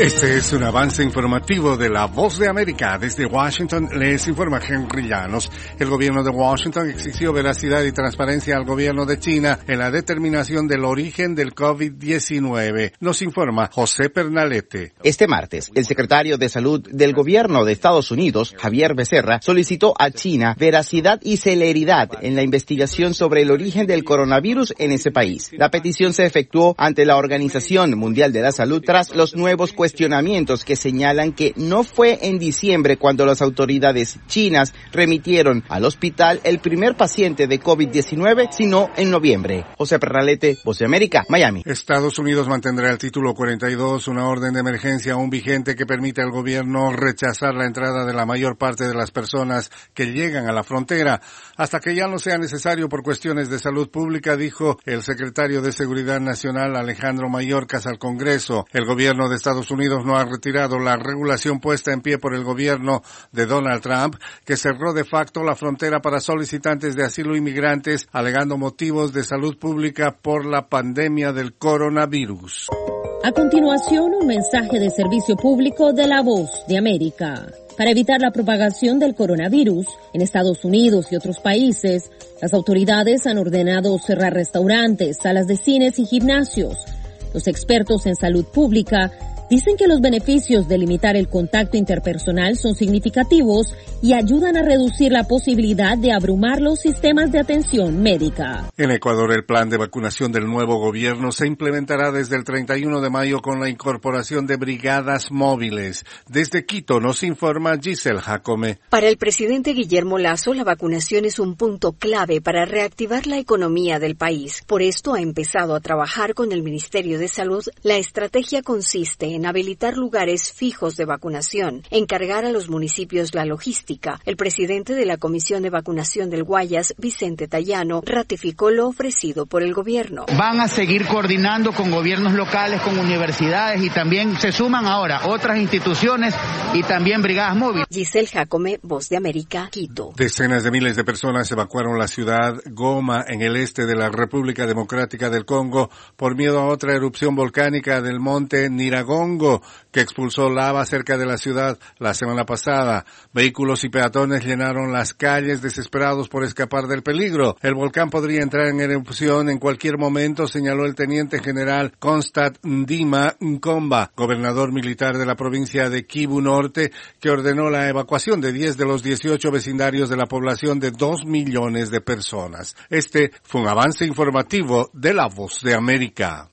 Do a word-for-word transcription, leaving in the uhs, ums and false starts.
Este es un avance informativo de La Voz de América. Desde Washington les informa Henry Llanos. El gobierno de Washington exigió veracidad y transparencia al gobierno de China en la determinación del origen del COVID diecinueve. Nos informa José Pernalete. Este martes, el secretario de Salud del gobierno de Estados Unidos, Javier Becerra, solicitó a China veracidad y celeridad en la investigación sobre el origen del coronavirus en ese país. La petición se efectuó ante la Organización Mundial de la Salud tras los nuevos cuestionamientos que señalan que no fue en diciembre cuando las autoridades chinas remitieron al hospital el primer paciente de COVID diecinueve, sino en noviembre. José Pernalete, Voz de América, Miami. Estados Unidos mantendrá el título cuarenta y dos, una orden de emergencia aún vigente que permite al gobierno rechazar la entrada de la mayor parte de las personas que llegan a la frontera hasta que ya no sea necesario por cuestiones de salud pública, dijo el secretario de Seguridad Nacional Alejandro Mayorkas al Congreso. El gobierno de Estados Unidos no ha retirado la regulación puesta en pie por el gobierno de Donald Trump, que cerró de facto la frontera para solicitantes de asilo inmigrantes, alegando motivos de salud pública por la pandemia del coronavirus. A continuación, un mensaje de servicio público de La Voz de América. Para evitar la propagación del coronavirus en Estados Unidos y otros países, las autoridades han ordenado cerrar restaurantes, salas de cines y gimnasios. Los expertos en salud pública dicen que los beneficios de limitar el contacto interpersonal son significativos y ayudan a reducir la posibilidad de abrumar los sistemas de atención médica. En Ecuador, el plan de vacunación del nuevo gobierno se implementará desde el treinta y uno de mayo con la incorporación de brigadas móviles. Desde Quito nos informa Giselle Jacome. Para el presidente Guillermo Lasso, la vacunación es un punto clave para reactivar la economía del país. Por esto ha empezado a trabajar con el Ministerio de Salud. La estrategia consiste en habilitar lugares fijos de vacunación, encargar a los municipios la logística. El presidente de la Comisión de Vacunación del Guayas, Vicente Tallano, ratificó lo ofrecido por el gobierno. Van a seguir coordinando con gobiernos locales, con universidades y también se suman ahora otras instituciones y también brigadas móviles. Giselle Jacome, Voz de América, Quito. Decenas de miles de personas evacuaron la ciudad Goma en el este de la República Democrática del Congo por miedo a otra erupción volcánica del monte Nyiragongo, que expulsó lava cerca de la ciudad la semana pasada. Vehículos y peatones llenaron las calles desesperados por escapar del peligro. El volcán podría entrar en erupción en cualquier momento, señaló el teniente general Constant Ndima Nkomba, gobernador militar de la provincia de Kivu Norte, que ordenó la evacuación de diez de los dieciocho vecindarios de la población de dos millones de personas. Este fue un avance informativo de La Voz de América.